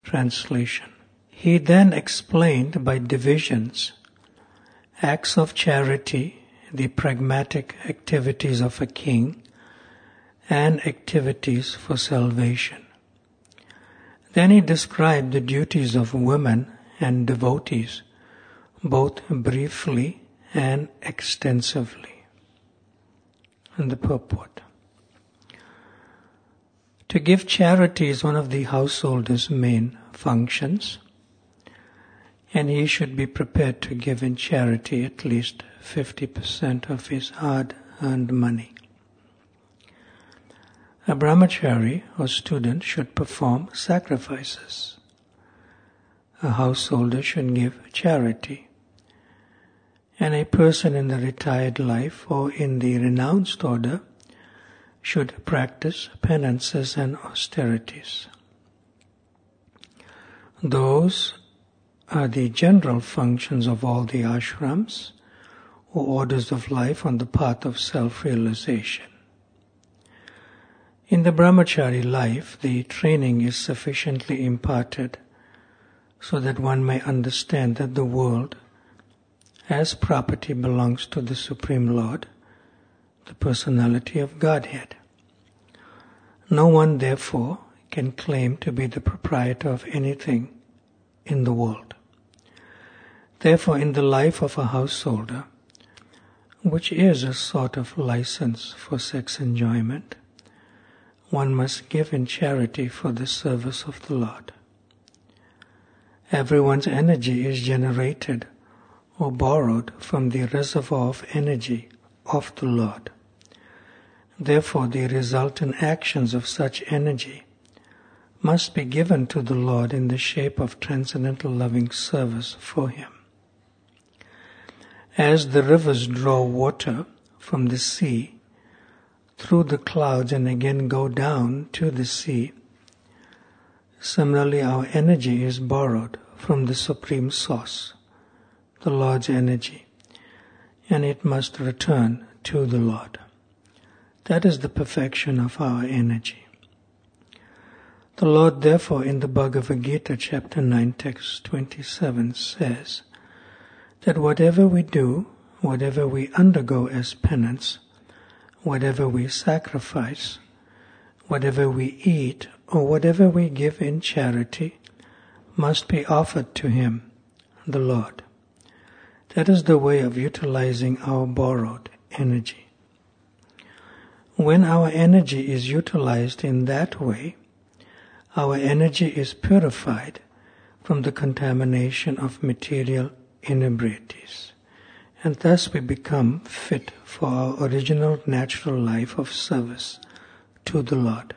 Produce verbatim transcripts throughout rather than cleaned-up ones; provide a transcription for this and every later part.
Translation. He then explained by divisions acts of charity, the pragmatic activities of a king, and activities for salvation. Then he described the duties of women and devotees, both briefly and extensively. And the purport. To give charity is one of the householder's main functions, and he should be prepared to give in charity at least fifty percent of his hard-earned money. A brahmachari or student should perform sacrifices. A householder should give charity. And a person in the retired life or in the renounced order should practice penances and austerities. Those are the general functions of all the ashrams or orders of life on the path of self-realization. In the brahmachari life, the training is sufficiently imparted so that one may understand that the world as property belongs to the Supreme Lord, the personality of Godhead. No one, therefore, can claim to be the proprietor of anything in the world. Therefore, in the life of a householder, which is a sort of license for sex enjoyment, one must give in charity for the service of the Lord. Everyone's energy is generated or borrowed from the reservoir of energy of the Lord. Therefore, the resultant actions of such energy must be given to the Lord in the shape of transcendental loving service for Him. As the rivers draw water from the sea through the clouds and again go down to the sea, similarly our energy is borrowed from the Supreme Source, the Lord's energy, and it must return to the Lord. That is the perfection of our energy. The Lord, therefore, in the Bhagavad Gita, chapter nine, text twenty-seven, says that whatever we do, whatever we undergo as penance, whatever we sacrifice, whatever we eat, or whatever we give in charity, must be offered to Him, the Lord. That is the way of utilizing our borrowed energy. When our energy is utilized in that way, our energy is purified from the contamination of material inebriaties, and thus we become fit for our original natural life of service to the Lord.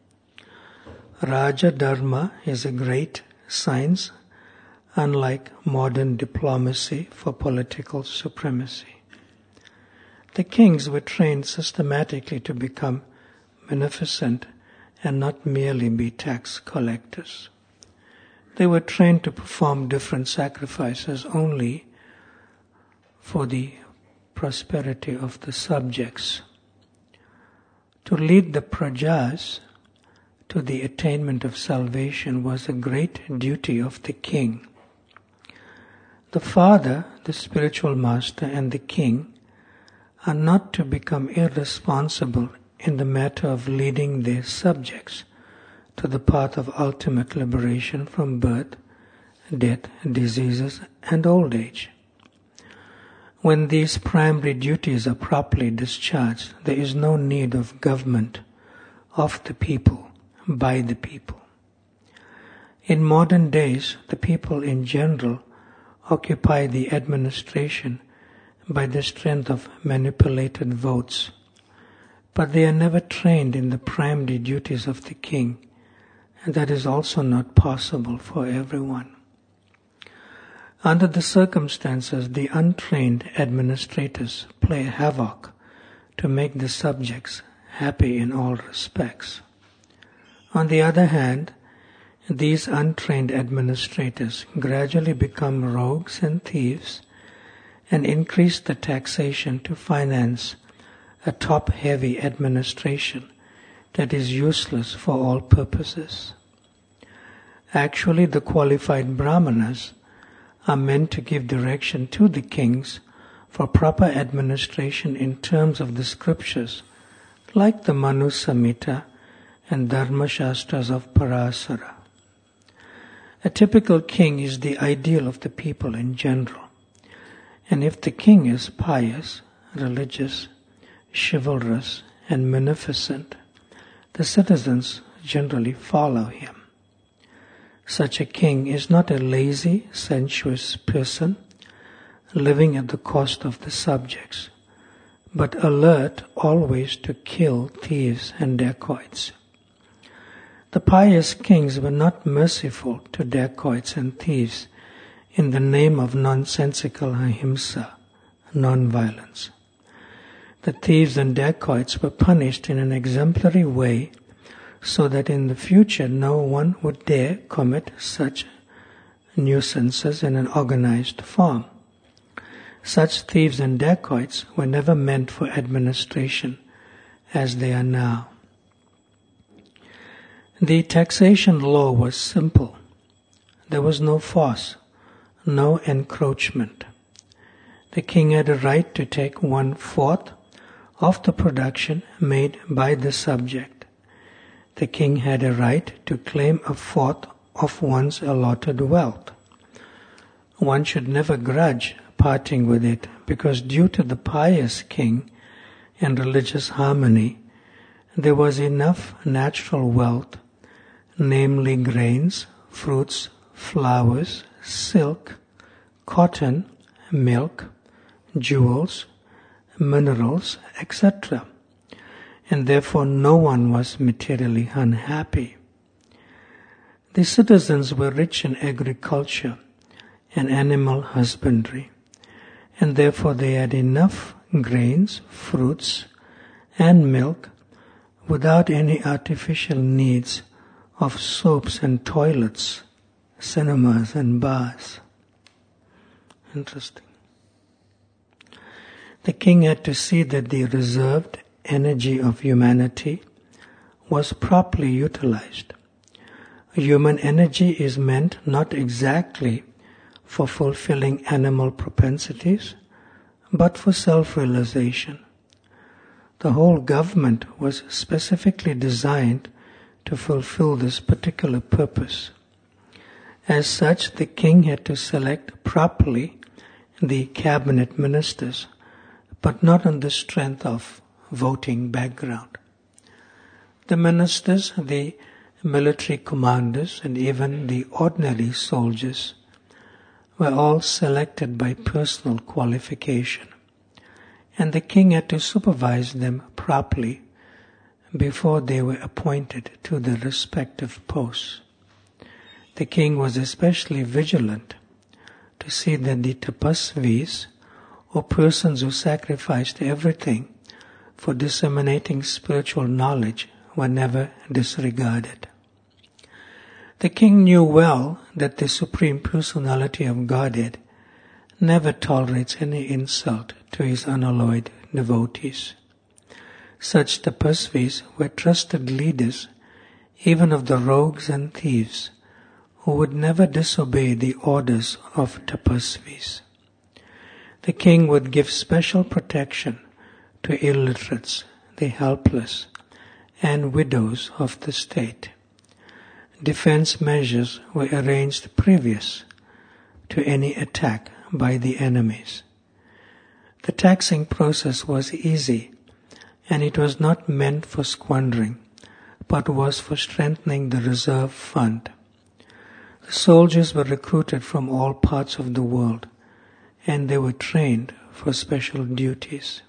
Raja Dharma is a great science, unlike modern diplomacy for political supremacy. The kings were trained systematically to become beneficent and not merely be tax collectors. They were trained to perform different sacrifices only for the prosperity of the subjects. To lead the prajas to the attainment of salvation was a great duty of the king. The father, the spiritual master, and the king are not to become irresponsible in the matter of leading their subjects to the path of ultimate liberation from birth, death, diseases, and old age. When these primary duties are properly discharged, there is no need of government of the people, by the people. In modern days, the people in general occupy the administration by the strength of manipulated votes, but they are never trained in the primary duties of the king, and that is also not possible for everyone. Under the circumstances, the untrained administrators play havoc to make the subjects happy in all respects. On the other hand, these untrained administrators gradually become rogues and thieves and increase the taxation to finance a top-heavy administration that is useless for all purposes. Actually, the qualified brahmanas are meant to give direction to the kings for proper administration in terms of the scriptures, like the Manu Samhita and Dharma Shastras of Parasara. A typical king is the ideal of the people in general, and if the king is pious, religious, chivalrous, and munificent, the citizens generally follow him. Such a king is not a lazy, sensuous person living at the cost of the subjects, but alert always to kill thieves and dacoits. The pious kings were not merciful to dacoits and thieves in the name of nonsensical ahimsa, non-violence. The thieves and dacoits were punished in an exemplary way so that in the future no one would dare commit such nuisances in an organized form. Such thieves and dacoits were never meant for administration as they are now. The taxation law was simple. There was no force, no encroachment. The king had a right to take one-fourth of the production made by the subject. The king had a right to claim a fourth of one's allotted wealth. One should never grudge parting with it, because due to the pious king and religious harmony, there was enough natural wealth, namely grains, fruits, flowers, silk, cotton, milk, jewels, minerals, et cetera, and therefore no one was materially unhappy. The citizens were rich in agriculture and animal husbandry, and therefore they had enough grains, fruits, and milk without any artificial needs of soaps and toilets, cinemas and bars. Interesting. The king had to see that the reserved energy of humanity was properly utilized. Human energy is meant not exactly for fulfilling animal propensities, but for self-realization. The whole government was specifically designed to fulfill this particular purpose. As such, the king had to select properly the cabinet ministers, but not on the strength of voting background. The ministers, the military commanders, and even the ordinary soldiers were all selected by personal qualification, and the king had to supervise them properly before they were appointed to their respective posts. The king was especially vigilant to see that the tapasvis, or persons who sacrificed everything for disseminating spiritual knowledge, were never disregarded. The king knew well that the Supreme Personality of Godhead never tolerates any insult to his unalloyed devotees. Such tapasvis were trusted leaders even of the rogues and thieves, who would never disobey the orders of tapasvis. The king would give special protection to illiterates, the helpless, and widows of the state. Defense measures were arranged previous to any attack by the enemies. The taxing process was easy, and it was not meant for squandering, but was for strengthening the reserve fund. The soldiers were recruited from all parts of the world, and they were trained for special duties.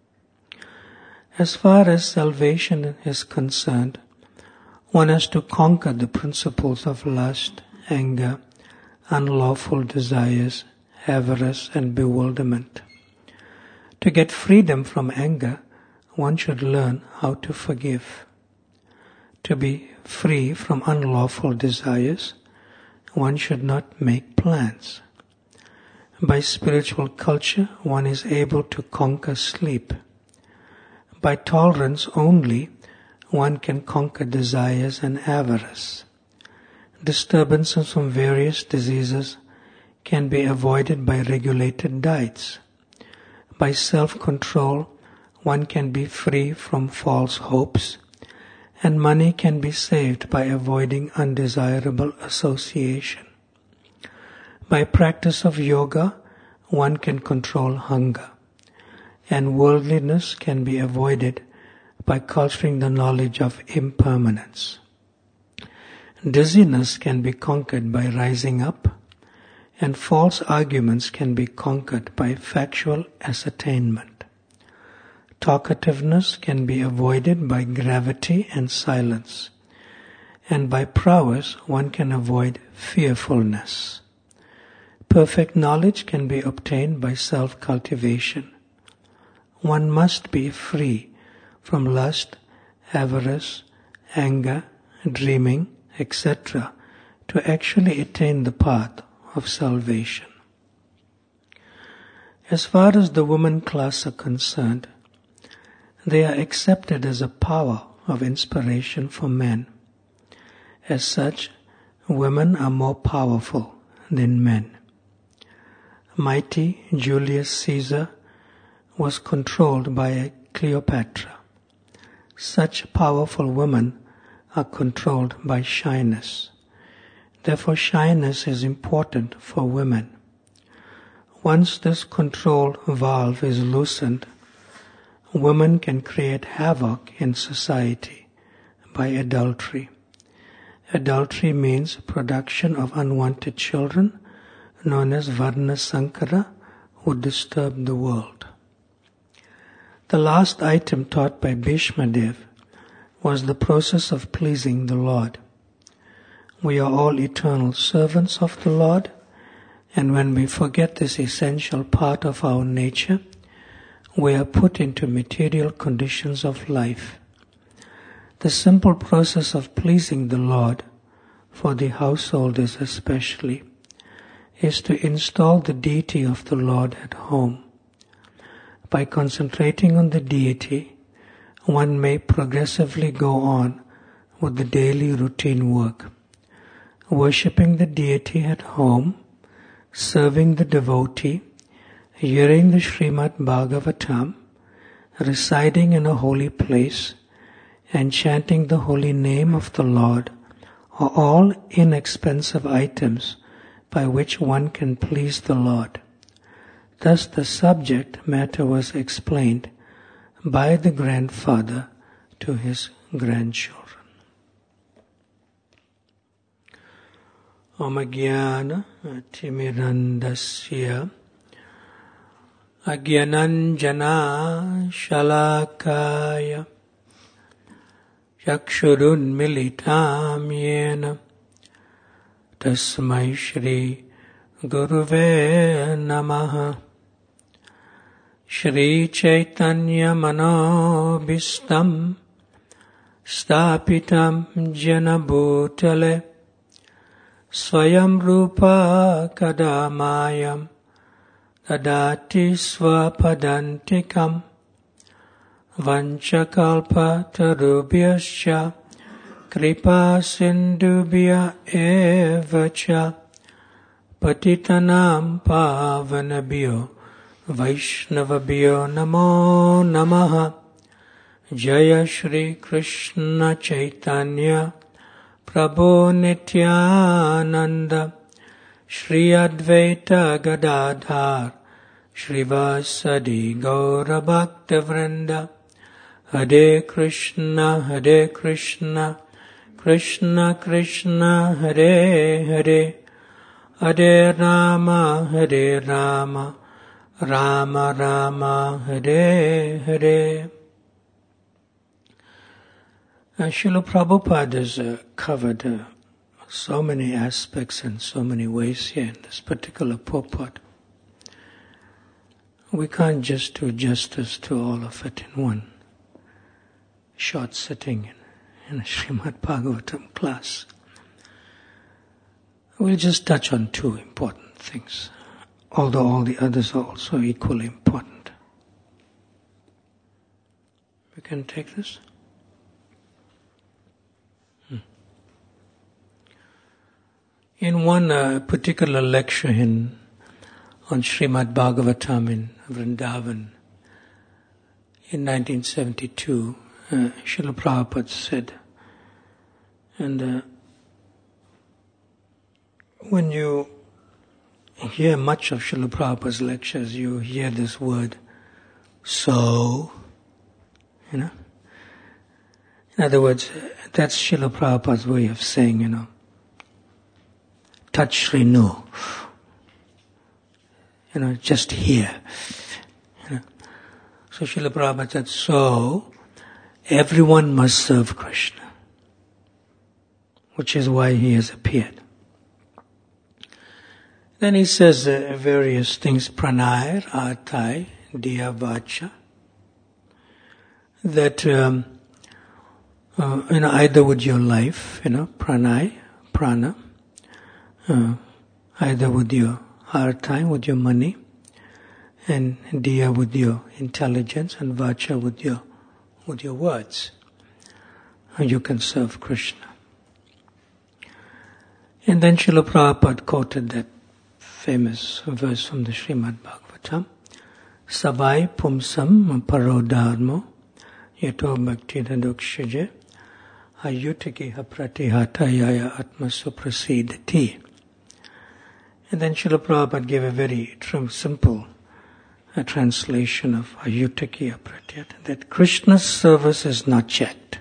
As far as salvation is concerned, one has to conquer the principles of lust, anger, unlawful desires, avarice, and bewilderment. To get freedom from anger, one should learn how to forgive. To be free from unlawful desires, one should not make plans. By spiritual culture, one is able to conquer sleep. By tolerance only, one can conquer desires and avarice. Disturbances from various diseases can be avoided by regulated diets. By self-control, one can be free from false hopes, and money can be saved by avoiding undesirable association. By practice of yoga, one can control hunger, and worldliness can be avoided by cultivating the knowledge of impermanence. Dizziness can be conquered by rising up, and false arguments can be conquered by factual ascertainment. Talkativeness can be avoided by gravity and silence, and by prowess one can avoid fearfulness. Perfect knowledge can be obtained by self-cultivation. One must be free from lust, avarice, anger, dreaming, et cetera to actually attain the path of salvation. As far as the woman class are concerned, they are accepted as a power of inspiration for men. As such, women are more powerful than men. Mighty Julius Caesar was controlled by a Cleopatra. Such powerful women are controlled by shyness. Therefore, shyness is important for women. Once this control valve is loosened, women can create havoc in society by adultery. Adultery means production of unwanted children, known as Varna Sankara, who disturb the world. The last item taught by Bhishma Dev was the process of pleasing the Lord. We are all eternal servants of the Lord, and when we forget this essential part of our nature, we are put into material conditions of life. The simple process of pleasing the Lord, for the householders especially, is to install the deity of the Lord at home. By concentrating on the deity, one may progressively go on with the daily routine work. Worshipping the deity at home, serving the devotee, hearing the Srimad Bhagavatam, residing in a holy place, and chanting the holy name of the Lord are all inexpensive items by which one can please the Lord. Thus the subject matter was explained by the grandfather to his grandchildren. Om Jnana Timirandasya Ajnananjana Shalakaya Chakshurun Militam Yena Tasmai Shri Guruve Namaha. Shri Chaitanya Manobhistam Stapitam Jena Bhutale Swayam Rupa Kadamayam Dadati Swapadantikam Vanchakalpa Tarubhyascha Kripa Sindubhya Evacha Patitanam Pavanabhyo Vaishnavabhyo Namo Namaha. Jaya Shri Krishna Chaitanya Prabhu Nityananda Shri Advaita Gadadhar Shrivasadi Gaura Bhakta Vrinda. Hare Krishna, Hare Krishna, Krishna Krishna, Hare Hare, Hare Rama, Hare Rama, Rama Rama, Hare Hare. Uh, Srila Prabhupada has uh, covered uh, so many aspects and so many ways here in this particular purport. We can't just do justice to all of it in one short sitting in, in a Srimad Bhagavatam class. We'll just touch on two important things, although all the others are also equally important. We can take this? Hmm. In one uh, particular lecture in, on Srimad Bhagavatam in Vrindavan in nineteen seventy-two, uh, Srila Prabhupada said, and uh, when you hear much of Srila Prabhupada's lectures, you hear this word, so, you know. In other words, that's Srila Prabhupada's way of saying, you know, touch Srinu, you know, just here. You know. So Srila Prabhupada said, so, everyone must serve Krishna, which is why he has appeared. Then he says uh, various things, pranay, artai, diya, vacha, that um, uh, you know, either with your life, you know, pranay, prana, uh, either with your artai, with your money, and diya with your intelligence, and vacha with your with your words, you can serve Krishna. And then Srila Prabhupada quoted that famous verse from the Srimad Bhagavatam, Savai pumsam parodharmo yato bhakti dadukshaje ayutaki hapratihatayaya atma suprasidati. And then Srila Prabhupada gave a very trim, simple uh, translation of ayutaki hapratihat, that Krishna's service is not checked.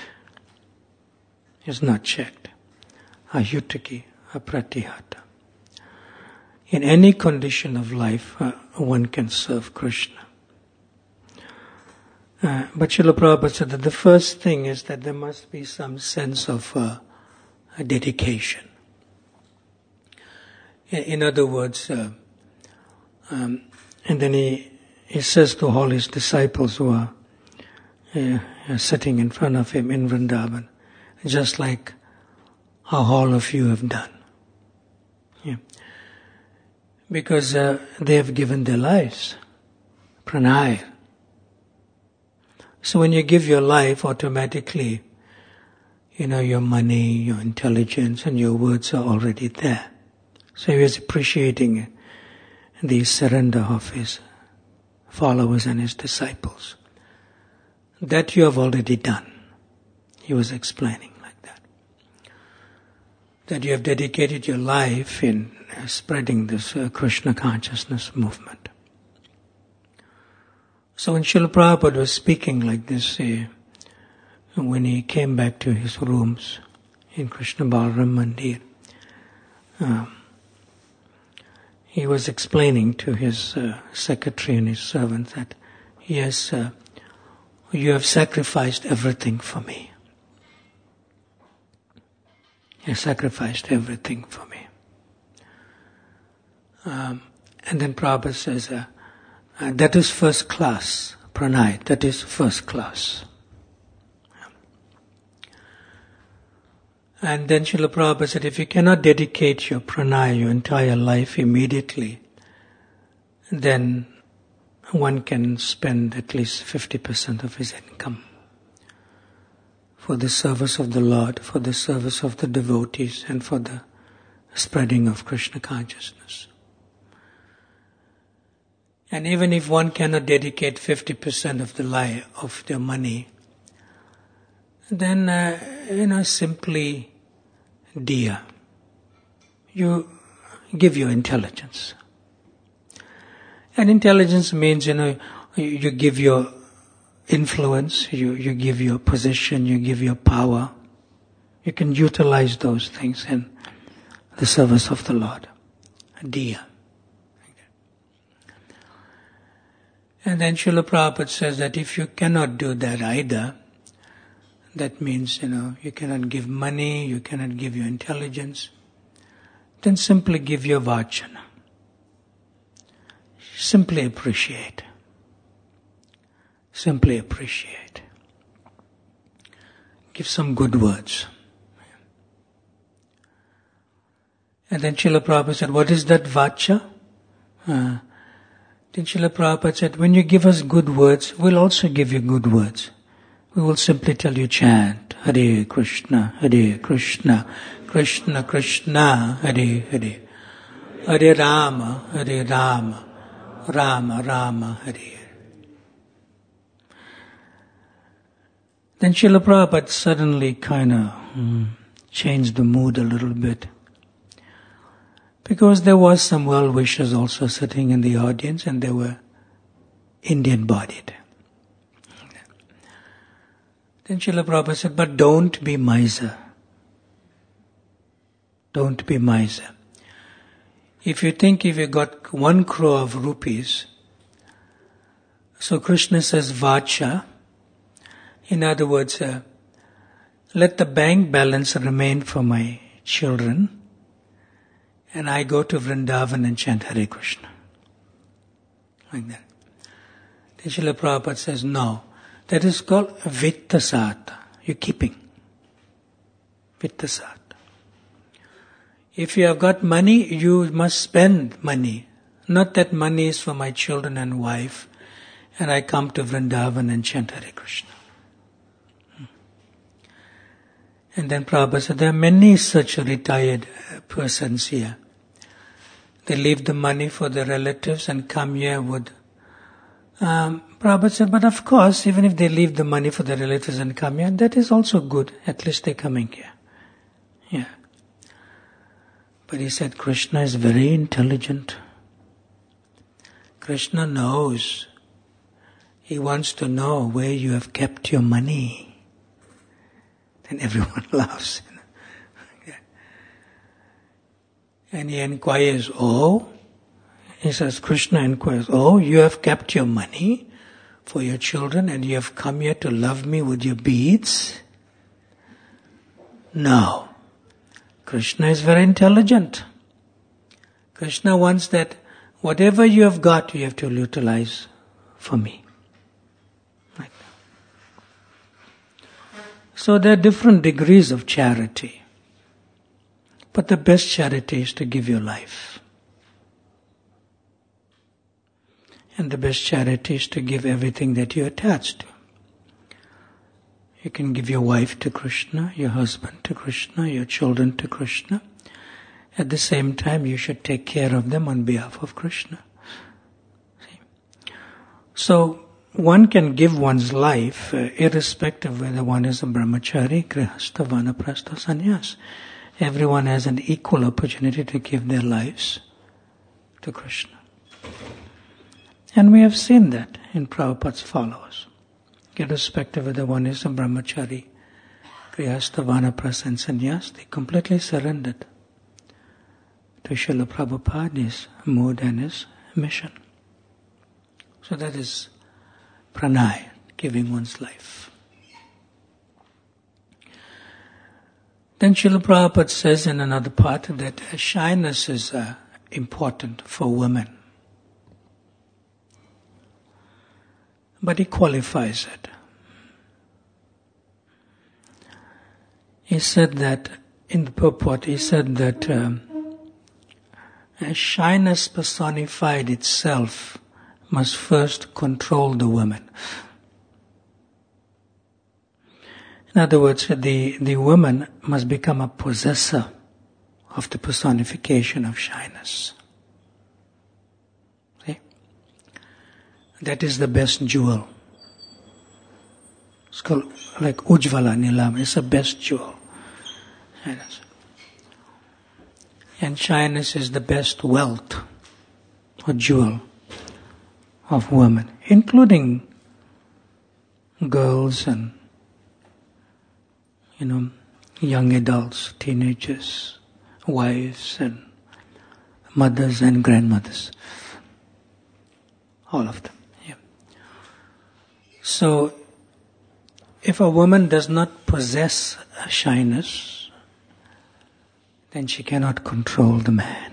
Is not checked. Ayutaki apratihata. In any condition of life, uh, one can serve Krishna. Uh, but Srila Prabhupada said that the first thing is that there must be some sense of uh, dedication. In, in other words, uh, um, and then he, he says to all his disciples who are uh, sitting in front of him in Vrindavan, just like how all of you have done. Yeah. Because uh, they have given their lives. Pranay. So when you give your life, automatically, you know, your money, your intelligence, and your words are already there. So he was appreciating the surrender of his followers and his disciples. That you have already done. He was explaining like that. That you have dedicated your life in uh, spreading this uh, Krishna consciousness movement. So when Srila Prabhupada was speaking like this, uh, when he came back to his rooms in Krishna Balaram Mandir, uh, he was explaining to his uh, secretary and his servant that, yes, uh, you have sacrificed everything for me. You sacrificed everything for me. Um, and then Prabhupada says, uh, uh, that is first class, pranay, that is first class. And then Srila Prabhupada said, if you cannot dedicate your pranay, your entire life immediately, then one can spend at least fifty percent of his income for the service of the Lord, for the service of the devotees, and for the spreading of Krishna consciousness. And even if one cannot dedicate fifty percent of the life, of their money, then, uh, you know, simply, dear, you give your intelligence. And intelligence means, you know, you give your influence, you, you give your position, you give your power. You can utilize those things in the service of the Lord. Dear. And then Srila Prabhupada says that if you cannot do that either, that means, you know, you cannot give money, you cannot give your intelligence, then simply give your vachana. Simply appreciate. Simply appreciate. Give some good words. And then Srila Prabhupada said, what is that vacha? Uh, then Srila Prabhupada said, when you give us good words, we'll also give you good words. we will simply tell you chant Hare Krishna, Hare Krishna, Krishna Krishna, Hare Hare, Hare Rama, Hare Rama, Rama Rama, Hare Hare. Then Srila Prabhupada suddenly kind of hmm, changed the mood a little bit. Because there was some well-wishers also sitting in the audience and they were Indian-bodied. Then Srila Prabhupada said, but don't be miser. Don't be miser. If you think if you got one crore of rupees, so Krishna says vacha, in other words, uh, let the bank balance remain for my children, and I go to Vrindavan and chant Hare Krishna. Like that. Then Srila Prabhupada says, no, that is called vittasata. You're keeping. Vittasata. If you have got money, you must spend money. Not that money is for my children and wife, and I come to Vrindavan and chant Hare Krishna. And then Prabhupada said, there are many such retired persons here. They leave the money for their relatives and come here with... Um, Prabhupada said, but of course, even if they leave the money for their relatives and come here, that is also good. At least they're coming here. Yeah. But he said, Krishna is very intelligent. Krishna knows. He wants to know where you have kept your money. Then everyone laughs. You know. Yeah. And he inquires, oh, he says, Krishna inquires, oh, you have kept your money for your children and you have come here to love me with your beads? No. Krishna is very intelligent. Krishna wants that whatever you have got, you have to utilize for me. Like that. So there are different degrees of charity. But the best charity is to give your life. And the best charity is to give everything that you're attached to. You can give your wife to Krishna, your husband to Krishna, your children to Krishna. At the same time, you should take care of them on behalf of Krishna. See? So, one can give one's life uh, irrespective whether one is a brahmachari, grihastha, vanaprastha, sannyas. Everyone has an equal opportunity to give their lives to Krishna. And we have seen that in Prabhupada's followers. Irrespective whether one is a brahmachari, grihastha, vanaprastha and sannyas, they completely surrendered to Srila Prabhupada, his mood and his mission. So that is pranay, giving one's life. Then Srila Prabhupada says in another part that shyness is uh, important for women. But he qualifies it. He said that, in the purport, he said that um, shyness personified itself must first control the woman. In other words, the, the woman must become a possessor of the personification of shyness. See? That is the best jewel. It's called like Ujvala Nilam. It's the best jewel. Shyness. And shyness is the best wealth or jewel of women, including girls and, you know, young adults, teenagers, wives and mothers and grandmothers. All of them. Yeah. So, if a woman does not possess a shyness, then she cannot control the man.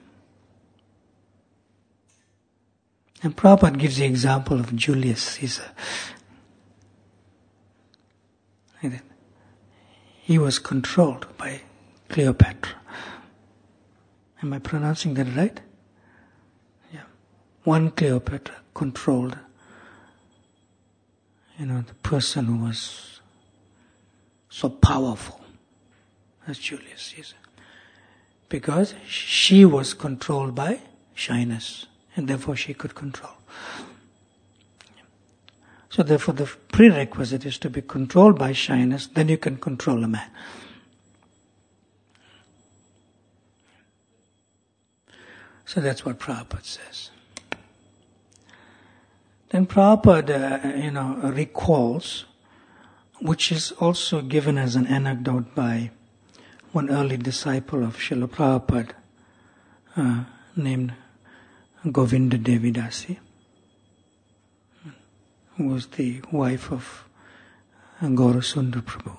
And Prabhupada gives the example of Julius Caesar. He was controlled by Cleopatra. Am I pronouncing that right? Yeah. One Cleopatra controlled you know, the person who was so powerful as Julius Caesar. Because she was controlled by shyness, and therefore she could control. So therefore the prerequisite is to be controlled by shyness, then you can control a man. So that's what Prabhupada says. Then Prabhupada, uh, you know, recalls, which is also given as an anecdote by one early disciple of Srila Prabhupada, uh, named Govinda Devidasi, who was the wife of Gaurasundar Prabhu.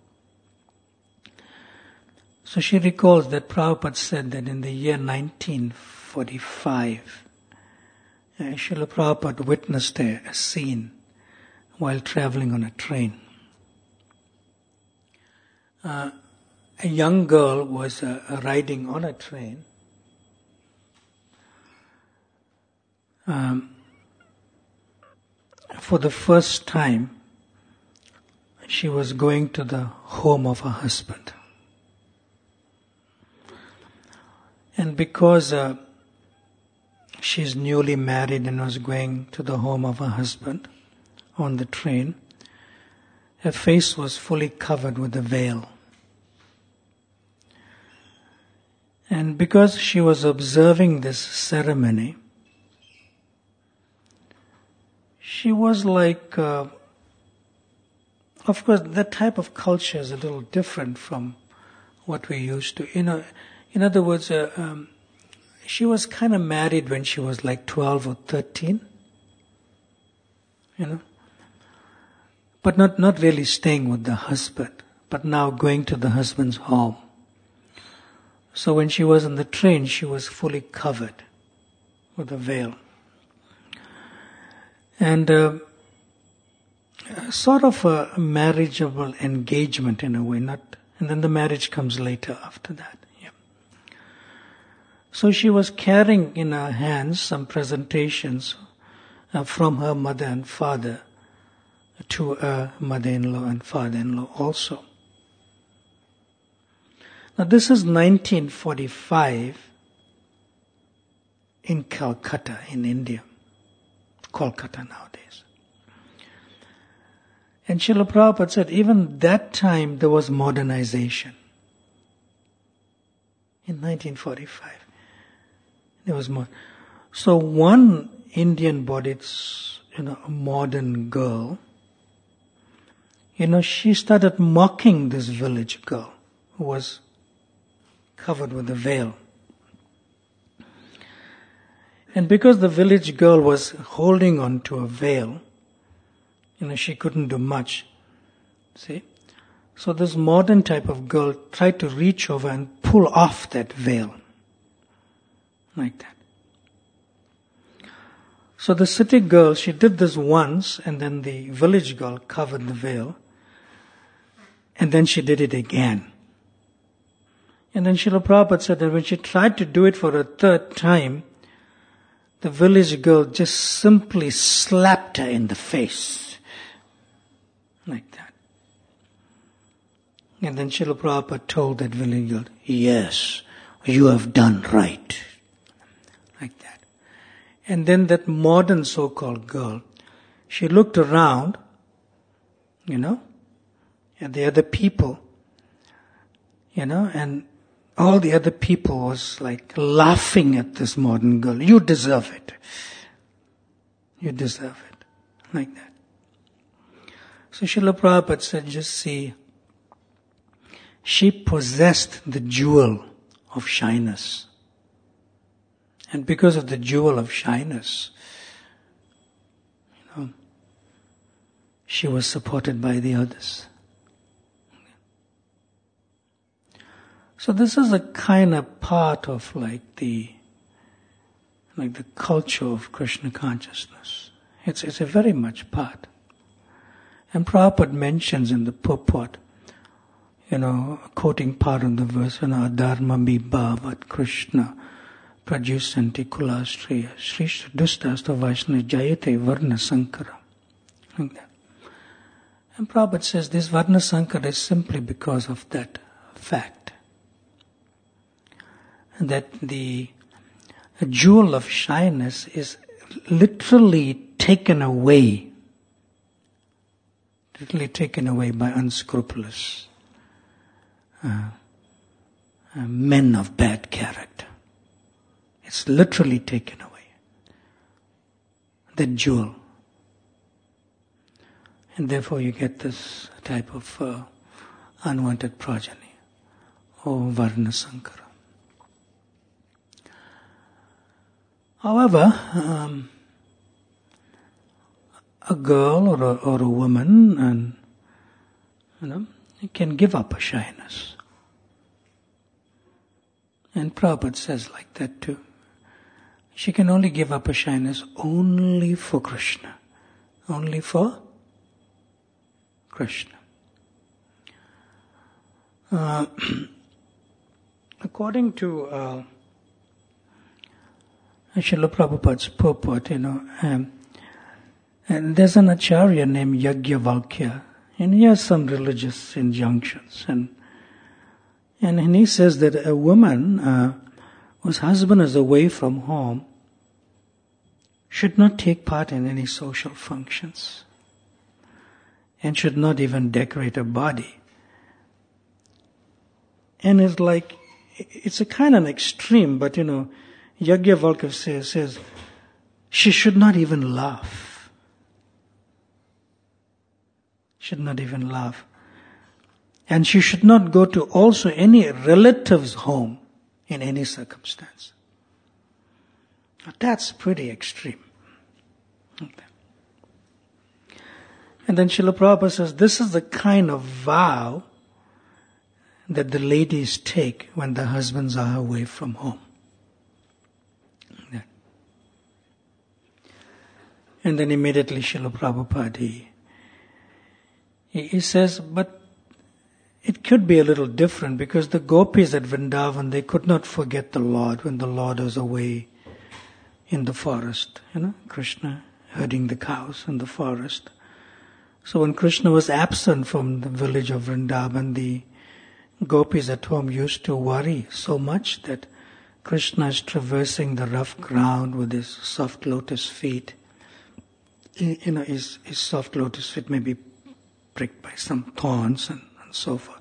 So she recalls that Prabhupada said that in the year nineteen forty-five, uh, Srila Prabhupada witnessed a, a scene while traveling on a train. Uh, a young girl was uh, riding on a train. Um, for the first time, she was going to the home of her husband. And because uh, she's newly married and was going to the home of her husband on the train, her face was fully covered with a veil. And because she was observing this ceremony, she was like, uh, of course, that type of culture is a little different from what we used to. You know, in other words, uh, um, she was kind of married when she was like twelve or thirteen, you know, but not, not really staying with the husband, but now going to the husband's home. So when she was on the train, she was fully covered with a veil. And uh, sort of a marriageable engagement in a way, not, and then the marriage comes later after that. Yeah. So she was carrying in her hands some presentations uh, from her mother and father to her mother-in-law and father-in-law also. Now this is nineteen forty-five in Calcutta, in India. Kolkata nowadays. And Srila Prabhupada said even that time there was modernization. In nineteen forty-five. There was more. So one Indian-bodied, you know, modern girl, you know, she started mocking this village girl who was covered with a veil. And because the village girl was holding on to a veil, you know, she couldn't do much. See? So this modern type of girl tried to reach over and pull off that veil. Like that. So the city girl, she did this once, and then the village girl covered the veil. And then she did it again. And then Srila Prabhupada said that when she tried to do it for a third time, the village girl just simply slapped her in the face. Like that. And then Srila Prabhupada told that village girl, yes, you have done right. Like that. And then that modern so-called girl, she looked around, you know, at the other people, you know, and all the other people was like laughing at this modern girl. You deserve it. You deserve it. Like that. So Srila Prabhupada said, just see, she possessed the jewel of shyness. And because of the jewel of shyness, you know, she was supported by the others. So this is a kind of part of like the, like the culture of Krishna consciousness. It's, it's a very much part. And Prabhupada mentions in the purport, you know, quoting part of the verse, you know, Dharma bibhavat Krishna prajusanti kulastriya Sri Dushtasta Vaishnava Jayate Varna Sankara. Like that. And Prabhupada says this Varna Sankara is simply because of that fact. That the jewel of shyness is literally taken away, literally taken away by unscrupulous uh, uh, men of bad character. It's literally taken away. That jewel. And therefore you get this type of uh, unwanted progeny, or Varna Sankara. However, um, a girl or a, or a woman, and you know, can give up a shyness. And Prabhupada says like that too. She can only give up a shyness only for Krishna. Only for Krishna. Uh, according to uh, Srila Prabhupada's purport, you know, um, and there's an acharya named Yajnavalkya, and he has some religious injunctions, and and he says that a woman uh, whose husband is away from home should not take part in any social functions, and should not even decorate her body. And it's like, it's a kind of extreme, but you know, Yajnavalkya says, says she should not even laugh. Should not even laugh. And she should not go to also any relative's home in any circumstance. That's pretty extreme. Okay. And then Srila Prabhupada says, this is the kind of vow that the ladies take when the husbands are away from home. Yeah. And then immediately Srila Prabhupada, he, he says, but it could be a little different because the gopis at Vrindavan, they could not forget the Lord when the Lord was away in the forest. You know, Krishna herding the cows in the forest. So when Krishna was absent from the village of Vrindavan, the gopis at home used to worry so much that Krishna is traversing the rough ground with his soft lotus feet. You know, his, his soft lotus feet may be pricked by some thorns and, and so forth.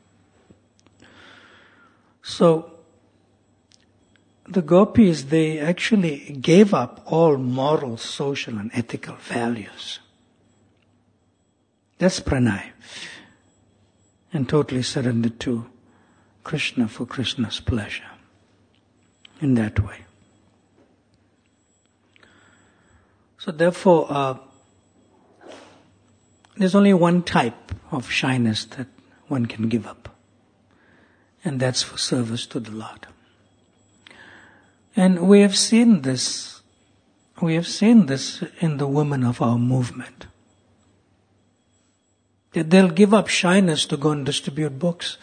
So, the gopis, they actually gave up all moral, social and ethical values. That's pranay. And totally surrendered to Krishna for Krishna's pleasure. In that way. So therefore, uh, there's only one type of shyness that one can give up. And that's for service to the Lord. And we have seen this, we have seen this in the women of our movement. That they'll give up shyness to go and distribute books.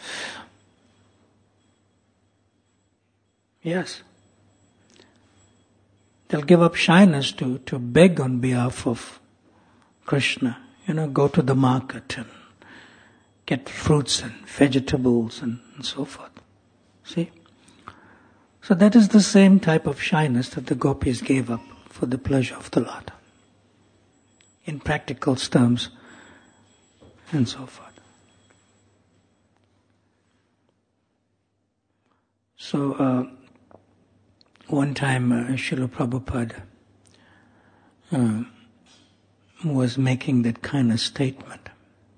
Yes. They'll give up shyness to, to beg on behalf of Krishna. You know, go to the market and get fruits and vegetables and, and so forth. See? So that is the same type of shyness that the gopis gave up for the pleasure of the Lord. In practical terms, and so forth. So, uh, one time uh, Srila Prabhupada uh, was making that kind of statement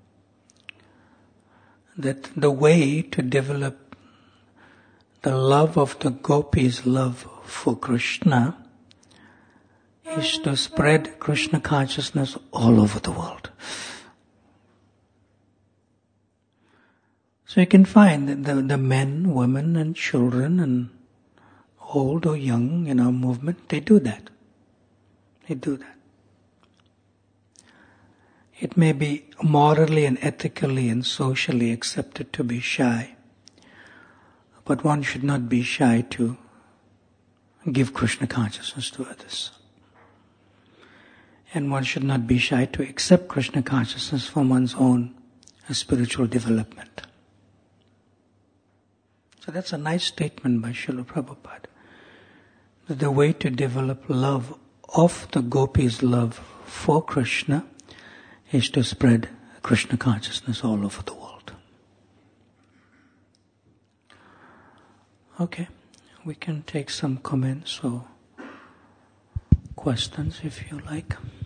that the way to develop the love of the gopis' love for Krishna is to spread Krishna consciousness all over the world. So you can find that the, the men, women and children and old or young in our movement, they do that. They do that. It may be morally and ethically and socially accepted to be shy, but one should not be shy to give Krishna consciousness to others. And one should not be shy to accept Krishna consciousness for one's own spiritual development. So that's a nice statement by Srila Prabhupada. That the way to develop love of the gopis' love for Krishna is to spread Krishna consciousness all over the world. Okay, we can take some comments or questions if you like.